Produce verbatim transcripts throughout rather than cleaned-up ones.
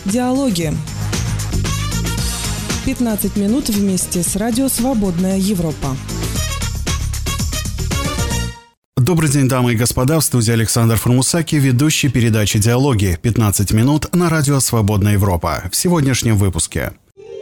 Диалоги. пятнадцать минут вместе с радио «Свободная Европа». Добрый день, дамы и господа, в студии Александр Формусаки, ведущий передачи «Диалоги». пятнадцать минут на радио «Свободная Европа». В сегодняшнем выпуске.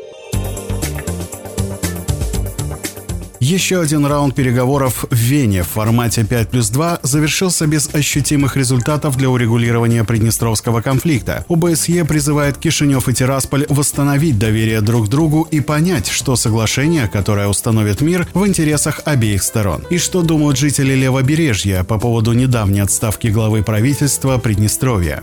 Еще один раунд переговоров в Вене в формате пять плюс два завершился без ощутимых результатов для урегулирования приднестровского конфликта. ОБСЕ призывает Кишинев и Тирасполь восстановить доверие друг к другу и понять, что соглашение, которое установит мир, в интересах обеих сторон. И что думают жители Левобережья по поводу недавней отставки главы правительства Приднестровья.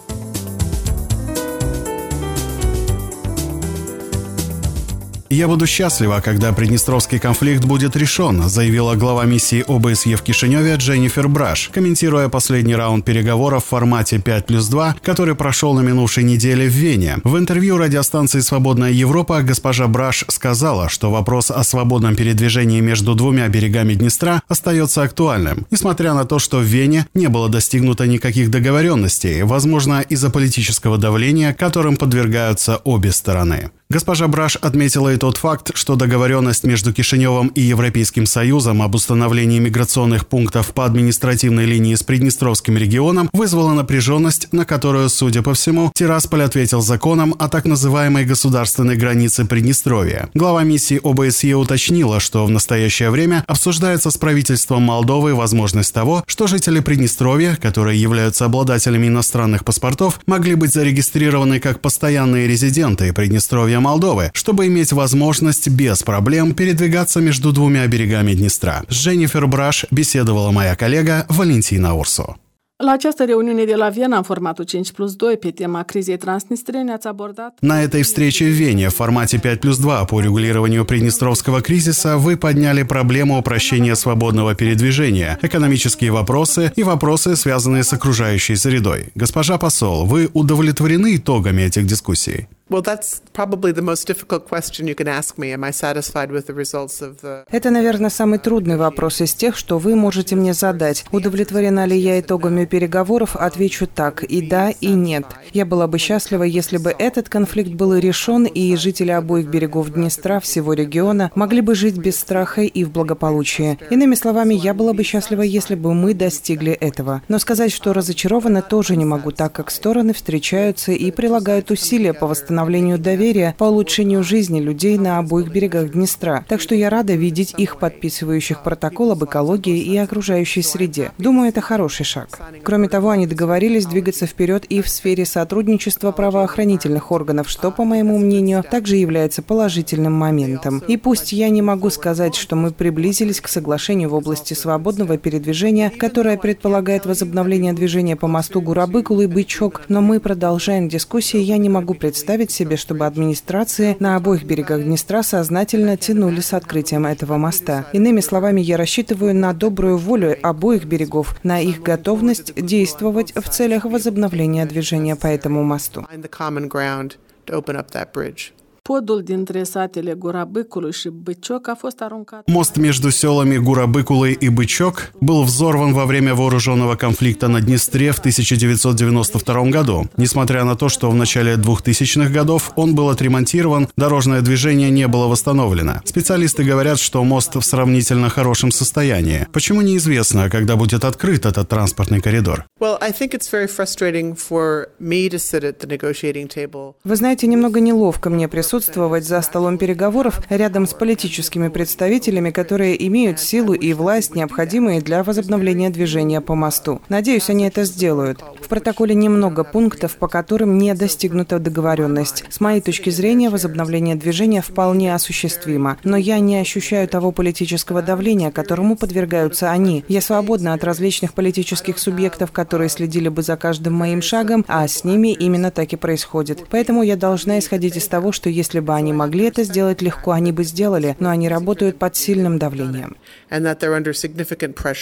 «Я буду счастлива, когда приднестровский конфликт будет решен», заявила глава миссии ОБСЕ в Кишиневе Дженнифер Браш, комментируя последний раунд переговоров в формате пять плюс два, который прошел на минувшей неделе в Вене. В интервью радиостанции «Свободная Европа» госпожа Браш сказала, что вопрос о свободном передвижении между двумя берегами Днестра остается актуальным, несмотря на то, что в Вене не было достигнуто никаких договоренностей, возможно, из-за политического давления, которым подвергаются обе стороны. Госпожа Браш отметила и тот факт, что договоренность между Кишиневом и Европейским Союзом об установлении миграционных пунктов по административной линии с Приднестровским регионом вызвала напряженность, на которую, судя по всему, Тирасполь ответил законом о так называемой государственной границе Приднестровья. Глава миссии ОБСЕ уточнила, что в настоящее время обсуждается с правительством Молдовы возможность того, что жители Приднестровья, которые являются обладателями иностранных паспортов, могли быть зарегистрированы как постоянные резиденты Приднестровья Молдовы, чтобы иметь возможность без проблем передвигаться между двумя берегами Днестра. С Дженнифер Браш беседовала моя коллега Валентина Урсо. La această reuniune de la Viena, în formatul cinci plus doi, pe tema кризисей Transnistriei, ați abordat... На этой встрече в Вене в формате пять плюс два по урегулированию приднестровского кризиса вы подняли проблему упрощения свободного передвижения, экономические вопросы и вопросы, связанные с окружающей средой. Госпожа посол, вы удовлетворены итогами этих дискуссий? Это, наверное, самый трудный вопрос из тех, что вы можете мне задать. Удовлетворена ли я итогами переговоров? Отвечу так: и да, и нет. Я была бы счастлива, если бы этот конфликт был решен, и жители обоих берегов Днестра, всего региона, могли бы жить без страха и в благополучии. Иными словами, я была бы счастлива, если бы мы достигли этого. Но сказать, что разочарована, тоже не могу, так как стороны встречаются и прилагают усилия по восстановлению доверия, по улучшению жизни людей на обоих берегах Днестра. Так что я рада видеть их подписывающих протокол об экологии и окружающей среде. Думаю, это хороший шаг. Кроме того, они договорились двигаться вперед и в сфере сотрудничества правоохранительных органов, что, по моему мнению, также является положительным моментом. И пусть я не могу сказать, что мы приблизились к соглашению в области свободного передвижения, которое предполагает возобновление движения по мосту Гурабыкул и Бычок, но мы продолжаем дискуссии, я не могу представить себе, чтобы администрации на обоих берегах Днестра сознательно тянули с открытием этого моста. Иными словами, я рассчитываю на добрую волю обоих берегов, на их готовность действовать в целях возобновления движения по этому мосту. Podul dintre satele Gurabâcului și Băcioc a fost aruncat. Мост между селами Гурабыкулы и Бычок был взорван во время вооруженного конфликта на Днестре в тысяча девятьсот девяносто втором году. Несмотря на то, что в начале двухтысячных годов он был отремонтирован, дорожное движение не было восстановлено. Специалисты говорят, что мост в сравнительно хорошем состоянии. Почему неизвестно, когда будет открыт этот транспортный коридор? Вы знаете, немного неловко мне присутствовать за столом переговоров рядом с политическими представителями, которые имеют силу и власть, необходимые для возобновления движения по мосту. Надеюсь, они это сделают. В протоколе немного пунктов, по которым не достигнута договоренность. С моей точки зрения, возобновление движения вполне осуществимо. Но я не ощущаю того политического давления, которому подвергаются они. Я свободна от различных политических субъектов, которые следили бы за каждым моим шагом, а с ними именно так и происходит. Поэтому я должна исходить из того, что если бы они могли это сделать легко, они бы сделали, но они работают под сильным давлением.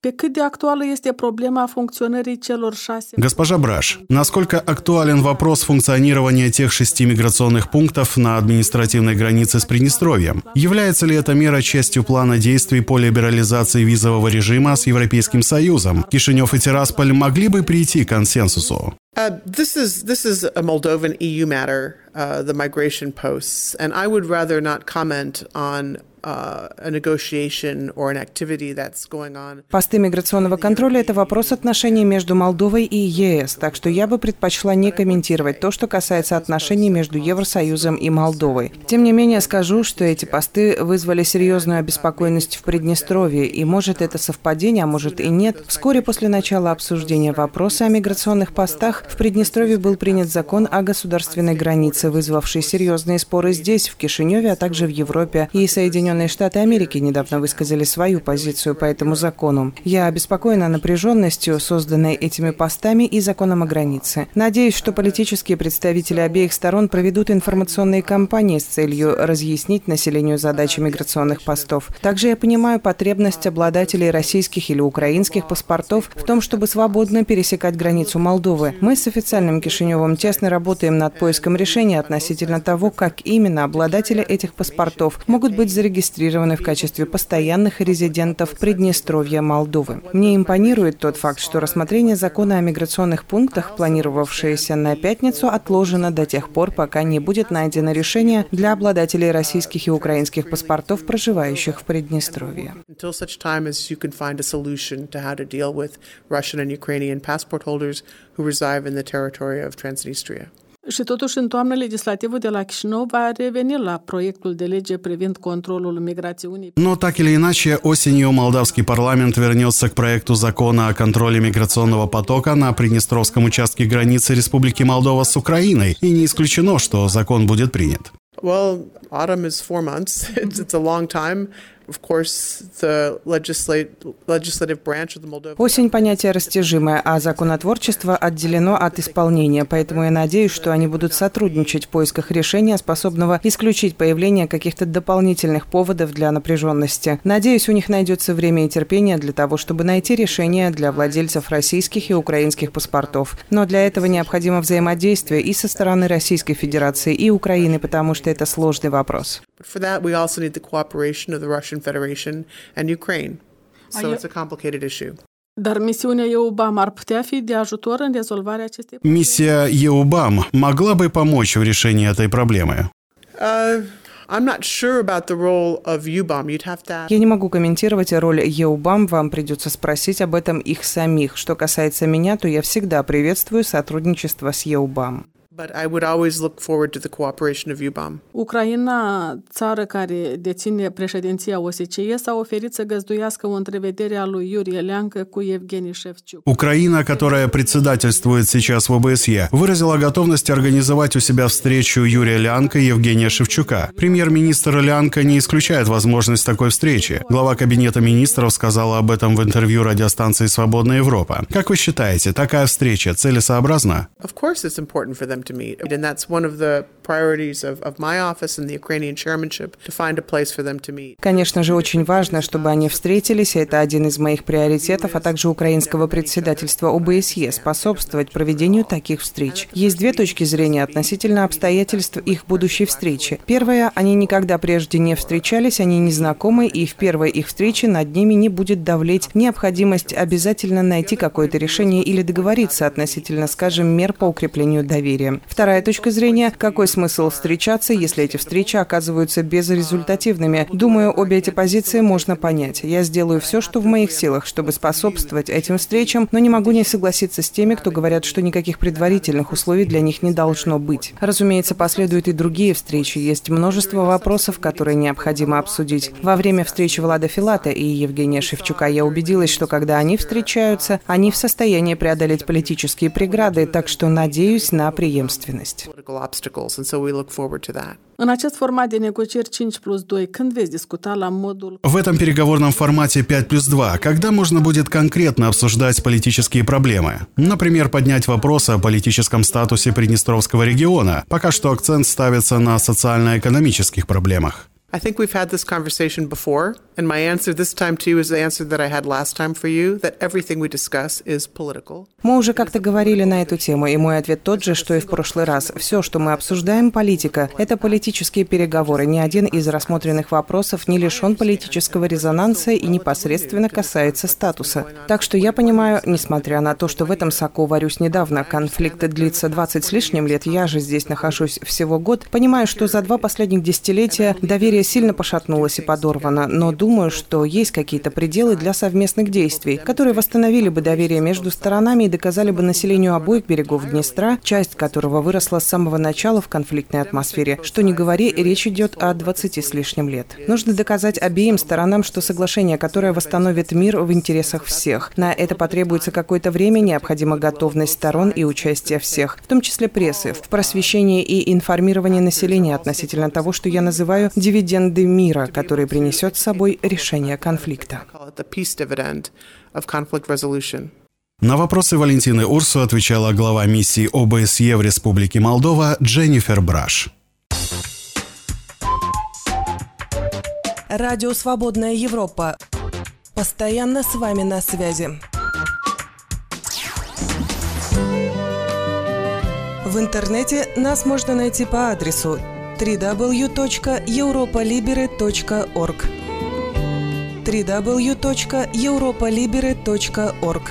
Pe cât de actuală este problema funcționării celor șase... Госпожа Браш, насколько актуален вопрос функционирования тех шести миграционных пунктов на административной границе с Приднестровьем? Является ли эта мера частью плана действий по либерализации визового режима с Европейским Союзом? Кишинев и Тирасполь могли бы прийти к консенсусу? Uh, this is this is a Moldovan E U matter, uh, the migration posts, and I would rather not comment on uh, a negotiation or an activity that's going on. Посты миграционного контроля – это вопрос отношений между Молдовой и ЕС, так что я бы предпочла не комментировать то, что касается отношений между Евросоюзом и Молдовой. Тем не менее, скажу, что эти посты вызвали серьезную обеспокоенность в Приднестровье, и может это совпадение, а может и нет. Вскоре после начала обсуждения вопроса о миграционных постах в Приднестровье был принят закон о государственной границе, вызвавший серьезные споры здесь, в Кишиневе, а также в Европе. И Соединенные Штаты Америки недавно высказали свою позицию по этому закону. Я обеспокоена напряженностью, созданной этими постами и законом о границе. Надеюсь, что политические представители обеих сторон проведут информационные кампании с целью разъяснить населению задачи миграционных постов. Также я понимаю потребность обладателей российских или украинских паспортов в том, чтобы свободно пересекать границу Молдовы. Мы с официальным Кишиневым тесно работаем над поиском решения относительно того, как именно обладатели этих паспортов могут быть зарегистрированы в качестве постоянных резидентов Приднестровья Молдовы. Мне импонирует тот факт, что рассмотрение закона о миграционных пунктах, планировавшееся на пятницу, отложено до тех пор, пока не будет найдено решение для обладателей российских и украинских паспортов, проживающих в Приднестровье. Și totuși, în toamnă, legislativul de la Chișinău va reveni la proiectul de lege privind controlul migrațiunii. Но так или иначе, осенью молдавский парламент вернется к проекту закона о контроле миграционного потока на приднестровском участке границы Республики Молдова с Украиной, и не исключено, что закон будет принят. Well, autumn is four months. It's, it's a long time. Of course, the legislate, legislative branch of the Moldovan... Осень – понятие растяжимое, а законотворчество отделено от исполнения, поэтому я надеюсь, что они будут сотрудничать в поисках решения, способного исключить появление каких-то дополнительных поводов для напряженности. Надеюсь, у них найдется время и терпение для того, чтобы найти решение для владельцев российских и украинских паспортов. Но для этого необходимо взаимодействие и со стороны Российской Федерации, и Украины, потому что это сложный вопрос. For that, we also need the cooperation of the Russian Federation and Ukraine. So it's a complicated issue. Dar misiunea EUBAM ar putea fi de ajutor în rezolvarea acestei probleme? Миссия EUBAM могла бы помочь в решении этой проблемы? Uh, I'm not sure about the role of EUBAM. You'd have to... Я не могу комментировать роль EUBAM, вам придется спросить об этом их самих. Что касается меня, то я всегда приветствую сотрудничество с EUBAM. But I would always look forward to the cooperation of EUBAM. Ucraina, țară care deține președinția O S C E, s-a oferit să găzduiască o întrevedere a lui Iurie Leancă cu Евгений Шевчук. Украина, которая председательствует сейчас в ОБСЕ, выразила готовность организовать у себя встречу Юрия Лянка и Евгения Шевчука. Премьер-министр Лянка не исключает возможность такой встречи. Глава Кабинета министров сказала об этом в интервью радиостанции «Свободная Европа». Как вы считаете, такая встреча целесообразна? Of course it's important for them to meet. And that's one of the priorities of, of my office and the Ukrainian chairmanship to find a place for them to meet. Конечно же, очень важно, чтобы они встретились, и это один из моих приоритетов, а также украинского председательства ОБСЕ – способствовать проведению таких встреч. Есть две точки зрения относительно обстоятельств их будущей встречи. Первая – они никогда прежде не встречались, они не знакомы, и в первой их встрече над ними не будет давлеть необходимость обязательно найти какое-то решение или договориться относительно, скажем, мер по укреплению доверия. Вторая точка зрения – какой смысл встречаться, если эти встречи оказываются безрезультативными? Думаю, обе эти позиции можно понять. Я сделаю все, что в моих силах, чтобы способствовать этим встречам, но не могу не согласиться с теми, кто говорят, что никаких предварительных условий для них не должно быть. Разумеется, последуют и другие встречи. Есть множество вопросов, которые необходимо обсудить. Во время встречи Влада Филата и Евгения Шевчука я убедилась, что когда они встречаются, они в состоянии преодолеть политические преграды, так что надеюсь на преемственность. În acest format de negocieri cinci plus doi, când veți discuta la modul... В этом переговорном формате пять плюс два, когда можно будет конкретно обсуждать политические проблемы? Например, поднять вопрос о политическом статусе Приднестровского региона. Пока что акцент ставится на социально-экономических проблемах. I think we've had this conversation before, and my answer this time to you is the answer that I had last time for you, that everything we discuss is political. Мы уже как-то говорили на эту тему, и мой ответ тот же, что и в прошлый раз. Все, что мы обсуждаем, политика. Это политические переговоры. Ни один из рассмотренных вопросов не лишен политического резонанса и непосредственно касается статуса. Так что я понимаю, несмотря на то, что в этом соку варюсь недавно, конфликт длится двадцать с лишним лет, я же здесь нахожусь всего год, понимаю, что за два последних десятилетия доверие сильно пошатнулось и подорвано, но думаю, что есть какие-то пределы для совместных действий, которые восстановили бы доверие между сторонами и доказали бы населению обоих берегов Днестра, часть которого выросла с самого начала в конфликтной атмосфере. Что ни говори, речь идет о двадцати с лишним лет. Нужно доказать обеим сторонам, что соглашение, которое восстановит мир, в интересах всех. На это потребуется какое-то время, необходима готовность сторон и участие всех, в том числе прессы, в просвещении и информировании населения относительно того, что я называю дивиденды мира, который принесет с собой решение конфликта. На вопросы Валентины Урсу отвечала глава миссии ОБСЕ в Республике Молдова Дженнифер Браш. Радио «Свободная Европа». Постоянно с вами на связи. В интернете нас можно найти по адресу дабл ю дабл ю дабл ю точка европалиберы точка орг дабл ю дабл ю дабл ю точка европалиберы точка орг.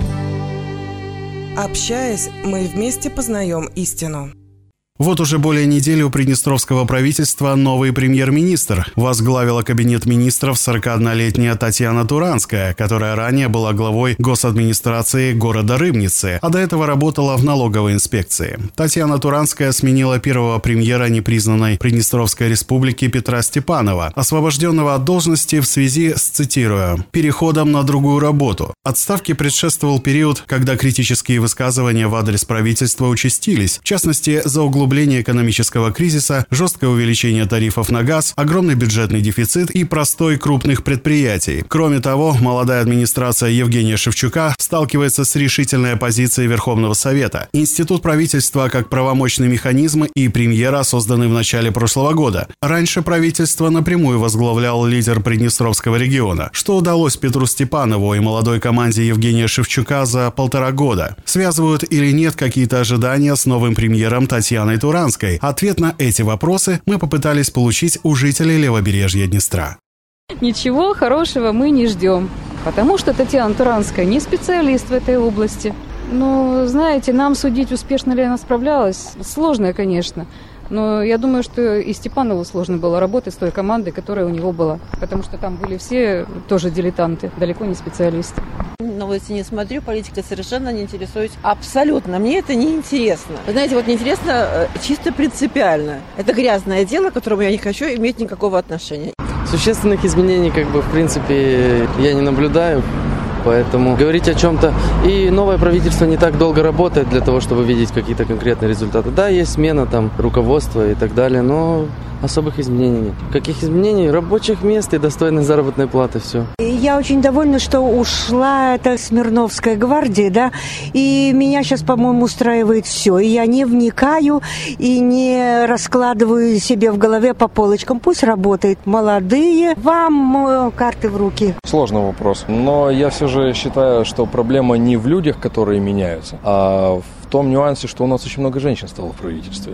Общаясь, мы вместе познаем истину. Вот уже более недели у приднестровского правительства новый премьер-министр. Возглавила кабинет министров сорокаоднолетняя Татьяна Туранская, которая ранее была главой госадминистрации города Рыбницы, а до этого работала в налоговой инспекции. Татьяна Туранская сменила первого премьера непризнанной Приднестровской республики Петра Степанова, освобожденного от должности в связи с, цитирую, «переходом на другую работу». Отставке предшествовал период, когда критические высказывания в адрес правительства участились, в частности, за углубление экономического кризиса, жесткое увеличение тарифов на газ, огромный бюджетный дефицит и простой крупных предприятий. Кроме того, молодая администрация Евгения Шевчука сталкивается с решительной оппозицией Верховного Совета. Институт правительства как правомочный механизм и премьера созданы в начале прошлого года. Раньше правительство напрямую возглавлял лидер Приднестровского региона, что удалось Петру Степанову и молодой команде Евгения Шевчука за полтора года. Связывают или нет какие-то ожидания с новым премьером Татьяной Туранской? Ответ на эти вопросы мы попытались получить у жителей левобережья Днестра. Ничего хорошего мы не ждем, потому что Татьяна Туранская не специалист в этой области. Но, знаете, нам судить, успешно ли она справлялась, сложно, конечно. Но я думаю, что и Степанову сложно было работать с той командой, которая у него была. Потому что там были все тоже дилетанты, далеко не специалисты. Новости не смотрю, политикой совершенно не интересуюсь. Абсолютно. Мне это не интересно. Вы знаете, вот неинтересно чисто принципиально. Это грязное дело, к которому я не хочу иметь никакого отношения. Существенных изменений, как бы, в принципе, я не наблюдаю. Поэтому говорить о чем-то... И новое правительство не так долго работает для того, чтобы видеть какие-то конкретные результаты. Да, есть смена там руководства и так далее, но особых изменений нет. Каких изменений? Рабочих мест и достойной заработной платы, все. Я очень довольна, что ушла эта Смирновская гвардия, да, и меня сейчас, по-моему, устраивает все. И я не вникаю и не раскладываю себе в голове по полочкам. Пусть работает. Молодые, вам карты в руки. Сложный вопрос, но я все же считаю, что проблема не в людях, которые меняются, а в том нюансе, что у нас очень много женщин стало в правительстве.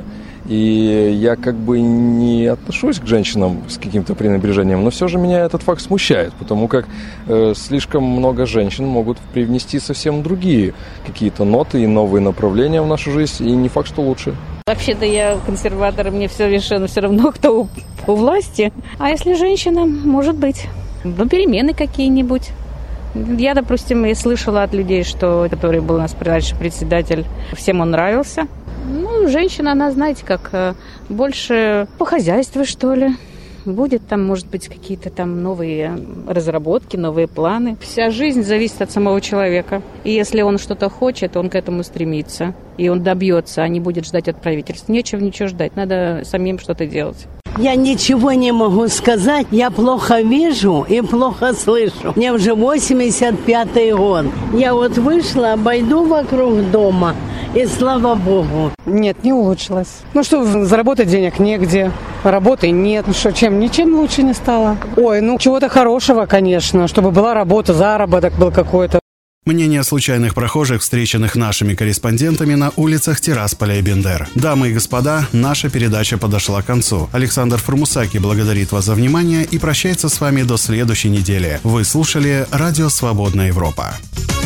И я как бы не отношусь к женщинам с каким-то пренебрежением, но все же меня этот факт смущает, потому как э, слишком много женщин могут привнести совсем другие какие-то ноты и новые направления в нашу жизнь, и не факт, что лучше. Вообще-то я консерватор, мне все совершенно все равно, кто у, у власти. А если женщина, может быть, ну, перемены какие-нибудь. Я, допустим, и слышала от людей, что который был у нас раньше председатель, всем он нравился. Ну, женщина, она, знаете, как больше по хозяйству, что ли. Будет там, может быть, какие-то там новые разработки, новые планы. Вся жизнь зависит от самого человека. И если он что-то хочет, он к этому стремится. И он добьется, а не будет ждать от правительства. Нечего ничего ждать, надо самим что-то делать. Я ничего не могу сказать. Я плохо вижу и плохо слышу. Мне уже восемьдесят пятый год. Я вот вышла, обойду вокруг дома И слава богу. Нет, не улучшилось. Ну что, заработать денег негде, работы нет. Ну что, чем? Ничем лучше не стало. Ой, ну чего-то хорошего, конечно, чтобы была работа, заработок был какой-то. Мнение случайных прохожих, встреченных нашими корреспондентами на улицах Тирасполя и Бендер. Дамы и господа, наша передача подошла к концу. Александр Формусаки благодарит вас за внимание и прощается с вами до следующей недели. Вы слушали Радио Свободная Европа.